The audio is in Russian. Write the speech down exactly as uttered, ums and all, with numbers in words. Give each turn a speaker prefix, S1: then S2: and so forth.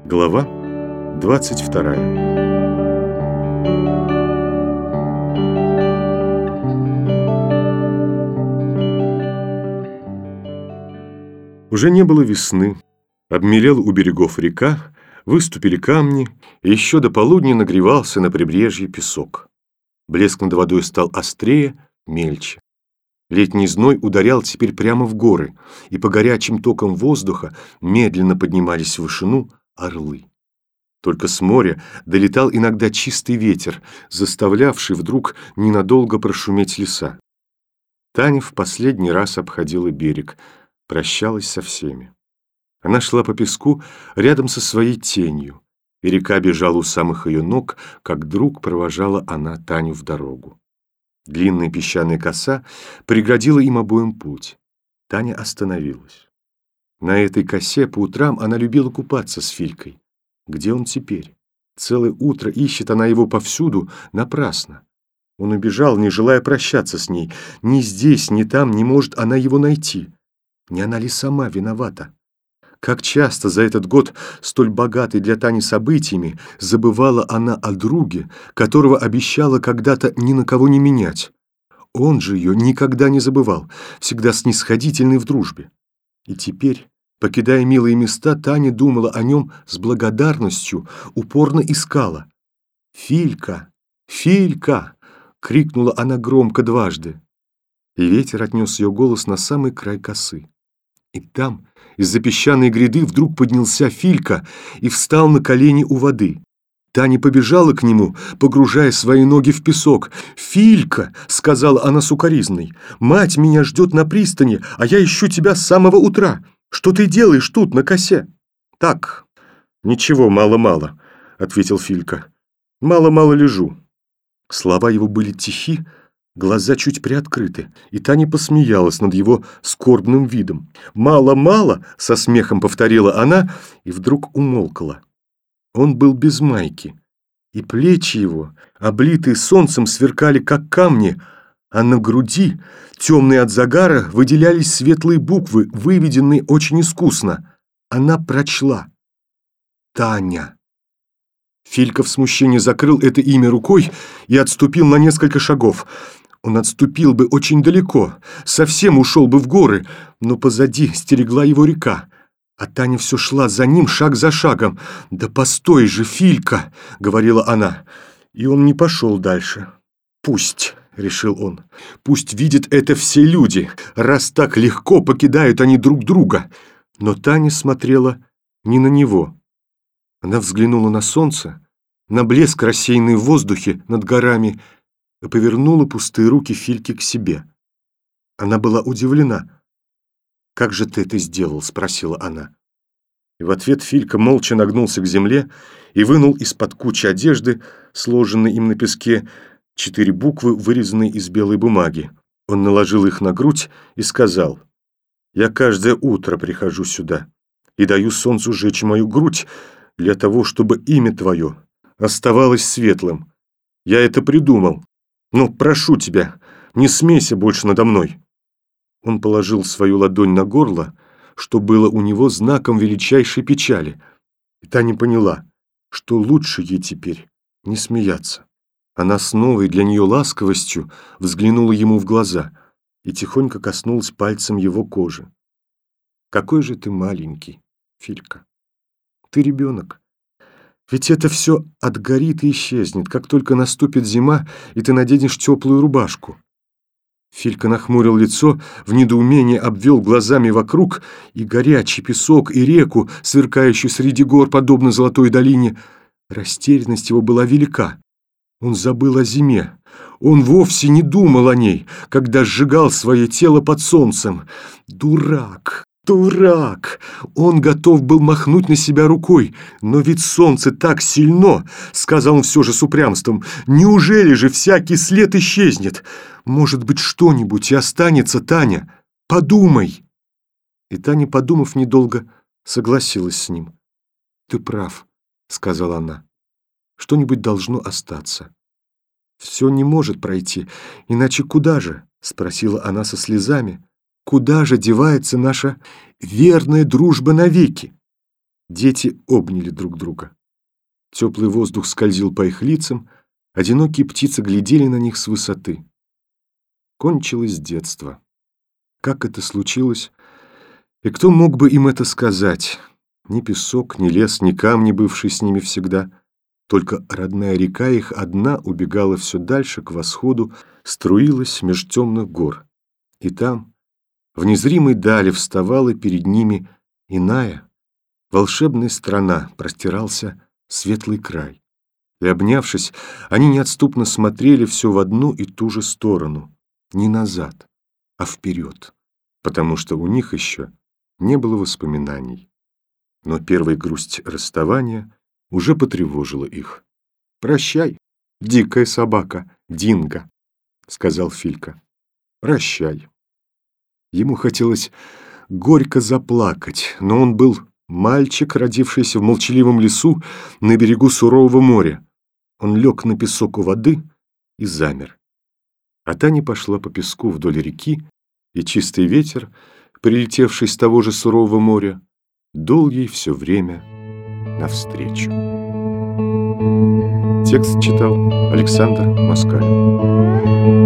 S1: Глава двадцать вторая. Уже не было весны, обмелела у берегов река, выступили камни, и еще до полудня нагревался на прибрежье песок. Блеск над водой стал острее, мельче. Летний зной ударял теперь прямо в горы, и по горячим токам воздуха медленно поднимались в вышину орлы. Только с моря долетал иногда чистый ветер, заставлявший вдруг ненадолго прошуметь леса. Таня в последний раз обходила берег, прощалась со всеми. Она шла по песку рядом со своей тенью, и река бежала у самых ее ног, как друг провожала она Таню в дорогу. Длинная песчаная коса преградила им обоим путь. Таня остановилась. На этой косе по утрам она любила купаться с Филькой. Где он теперь? Целое утро ищет она его повсюду, напрасно. Он убежал, не желая прощаться с ней. Ни здесь, ни там не может она его найти. Не она ли сама виновата? Как часто за этот год, столь богатый для Тани событиями, забывала она о друге, которого обещала когда-то ни на кого не менять. Он же ее никогда не забывал, всегда снисходительный в дружбе. И теперь, покидая милые места, Таня думала о нем с благодарностью, упорно искала. «Филька! Филька!» — крикнула она громко дважды. И ветер отнес ее голос на самый край косы. И там, из-за песчаной гряды, вдруг поднялся Филька и встал на колени у воды. Таня побежала к нему, погружая свои ноги в песок. «Филька!» — сказала она сукоризной. «Мать меня ждет на пристани, а я ищу тебя с самого утра. Что ты делаешь тут, на косе?» «Так, ничего, мало-мало», — ответил Филька. «Мало-мало лежу». Слова его были тихи, глаза чуть приоткрыты, и Таня посмеялась над его скорбным видом. «Мало-мало!» — со смехом повторила она и вдруг умолкла. Он был без майки, и плечи его, облитые солнцем, сверкали, как камни, а на груди, темные от загара, выделялись светлые буквы, выведенные очень искусно. Она прочла: «Таня». Филька в смущении закрыл это имя рукой и отступил на несколько шагов. Он отступил бы очень далеко, совсем ушел бы в горы, но позади стерегла его река. А Таня все шла за ним шаг за шагом. «Да постой же, Филька!» — говорила она. И он не пошел дальше. «Пусть», — решил он, — «пусть видят это все люди, раз так легко покидают они друг друга». Но Таня смотрела не на него. Она взглянула на солнце, на блеск, рассеянный в воздухе над горами, и повернула пустые руки Фильки к себе. Она была удивлена. «Как же ты это сделал?» — спросила она. И в ответ Филька молча нагнулся к земле и вынул из-под кучи одежды, сложенной им на песке, четыре буквы, вырезанные из белой бумаги. Он наложил их на грудь и сказал: «Я каждое утро прихожу сюда и даю солнцу жечь мою грудь для того, чтобы имя твое оставалось светлым. Я это придумал. Но прошу тебя, не смейся больше надо мной». Он положил свою ладонь на горло, что было у него знаком величайшей печали. И Таня поняла, что лучше ей теперь не смеяться. Она с новой для нее ласковостью взглянула ему в глаза и тихонько коснулась пальцем его кожи. «Какой же ты маленький, Филька! Ты ребенок. Ведь это все отгорит и исчезнет, как только наступит зима, и ты наденешь теплую рубашку». Филька нахмурил лицо, в недоумении обвел глазами вокруг, и горячий песок, и реку, сверкающую среди гор, подобно золотой долине. Растерянность его была велика. Он забыл о зиме. Он вовсе не думал о ней, когда сжигал свое тело под солнцем. Дурак! Дурак! Он готов был махнуть на себя рукой. «Но ведь солнце так сильно!» — сказал он все же с упрямством. «Неужели же всякий след исчезнет? Может быть, что-нибудь и останется, Таня? Подумай!» И Таня, подумав недолго, согласилась с ним. «Ты прав», — сказала она. «Что-нибудь должно остаться. Все не может пройти, иначе куда же?» — спросила она со слезами. «Куда же девается наша верная дружба навеки?» Дети обняли друг друга. Теплый воздух скользил по их лицам, одинокие птицы глядели на них с высоты. Кончилось детство. Как это случилось? И кто мог бы им это сказать? Ни песок, ни лес, ни камни, бывшие с ними всегда. Только родная река их одна убегала все дальше к восходу, струилась меж темных гор. И там, в незримой дали, вставала перед ними иная, волшебная страна, простирался светлый край. И, обнявшись, они неотступно смотрели все в одну и ту же сторону, не назад, а вперед, потому что у них еще не было воспоминаний. Но первая грусть расставания уже потревожила их. «Прощай, дикая собака, Динго», — сказал Филька. «Прощай». Ему хотелось горько заплакать, но он был мальчик, родившийся в молчаливом лесу на берегу сурового моря. Он лег на песок у воды и замер. А Таня пошла по песку вдоль реки, и чистый ветер, прилетевший с того же сурового моря, дул ей все время навстречу. Текст читал Александр Москаль.